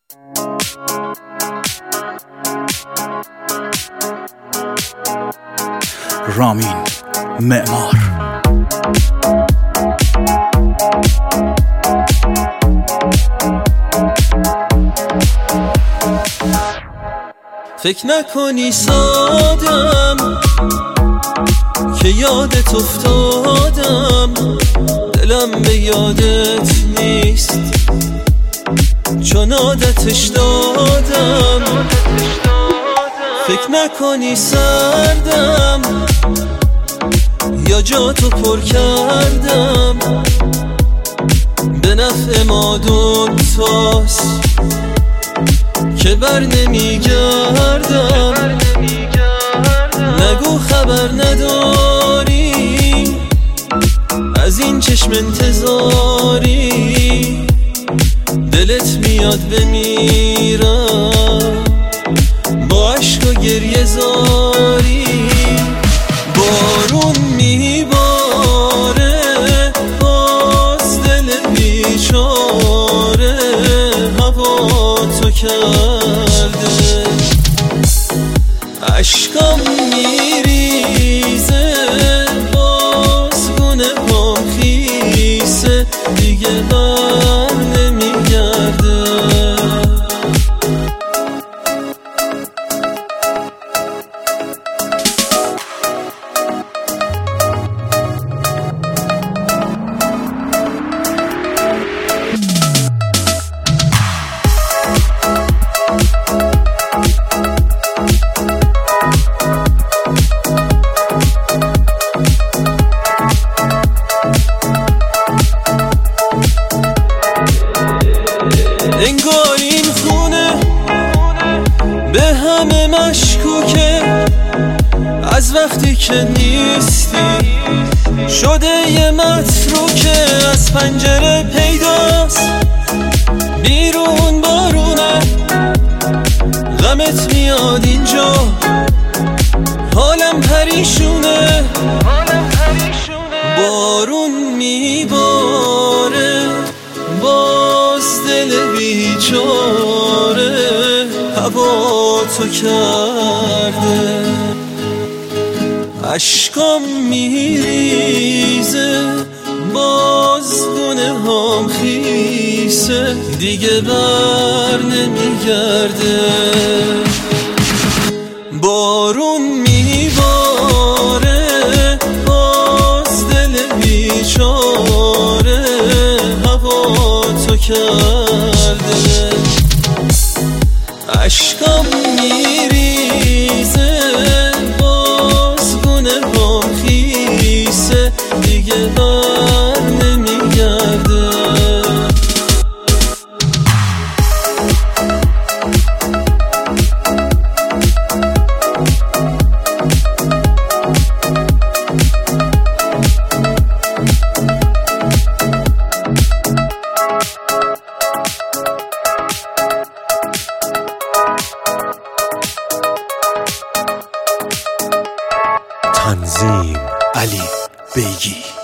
رامین معمار. فکر نکنی سادم که یادت افتادم، دلم به یادت نیست چون عادتش دادم. فکر نکنی سردم یا جاتو پر کردم، به نفع ما دوتاست که بر نمیگردم. نگو خبر نداری از این چشم انتظاری، دلت میاد بمیرم با عشق و گریه زاری. بارون میباره باز دل بیچاره هوا تو کرده، عشقم میریزه باز گونه هم خیسه دیگه بر نمیگرده. انگار این خونه به همه مشکوکه، از وقتی که نیستی شده یه متروکه. از پنجره پیداست بیرون بارونه، غمت میاد اینجا حالم پریشونه. بارون میباره باز دل بیچاره هوا تو کرده، عشقم میریزه باز گونه هم خیسه دیگه بر نمیگرده. بارون میباره باز دل بیچاره هوا تو کرده، عشقم میریزه باز گونه هم خیسه دیگه بر نمیگرده. تنظیم علی بیگی.